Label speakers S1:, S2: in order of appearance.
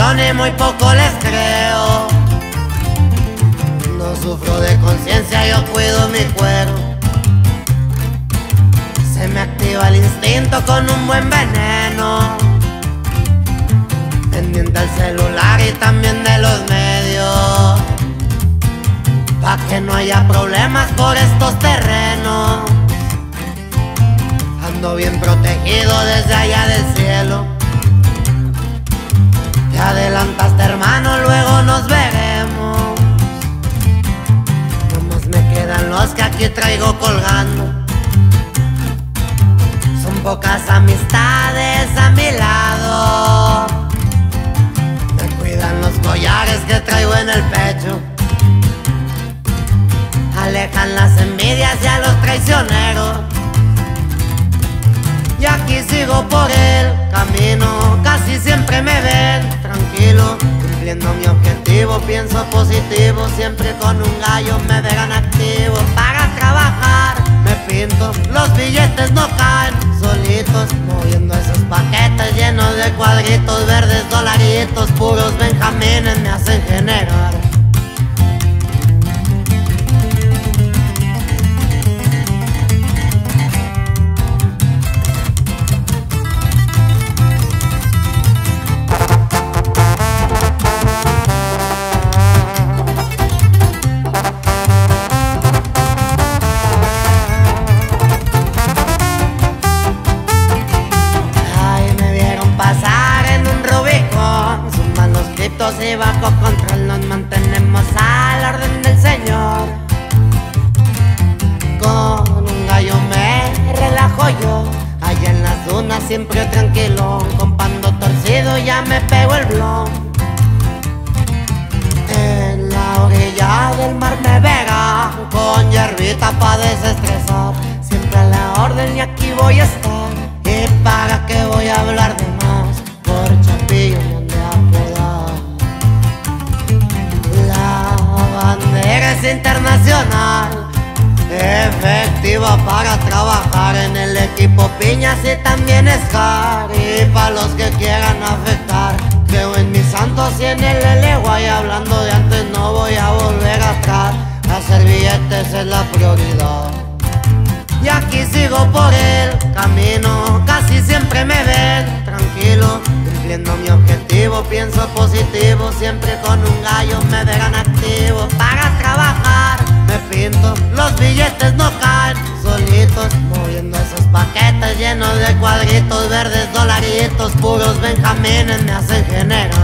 S1: razón y muy poco les creo. No sufro de conciencia, yo cuido mi cuero. Se me activa el instinto con un buen veneno. Pendiente al celular y también de los medios, pa' que no haya problemas por estos terrenos. Ando bien protegido desde allá del cielo. Te adelantaste, hermano, luego nos veremos. Nomás me quedan los que aquí traigo colgando. Son pocas amistades a mi lado. Me cuidan los collares que traigo en el pecho. Alejan las envidias y a los traicioneros. Y aquí sigo por el camino, casi siempre me ven tranquilo, cumpliendo mi objetivo, pienso positivo, siempre con un gallo me verán activo. Para trabajar me pinto, los billetes no caen solitos, moviendo esos paquetes llenos de cuadritos verdes, dolaritos, puros benjamines me hacen generar. Y bajo control nos mantenemos a la orden del Señor. Con un gallo me relajo yo, allá en las dunas siempre tranquilo, con pando torcido ya me pego el blon. En la orilla del mar me verán, con hierbita pa' desestresar, siempre a la orden y aquí voy a estar. ¿Y para qué voy a hablar de más? Por Chapillo me han de apodar. La bandera es internacional, efectiva para trabajar en el equipo Piñas y también Scar. Y para los que quieran afectar, creo en mis santos y en el LY. Hablando de antes no voy a volver atrás, hacer billetes es la prioridad. Y aquí sigo por el camino, casi siempre me ven tranquilo, cumpliendo mi objetivo, pienso positivo, siempre con un gallo me verán activo. Para trabajar me pinto, los billetes no caen solitos, moviendo esos paquetes llenos de cuadritos verdes, dolaritos, puros benjamines me hacen generar.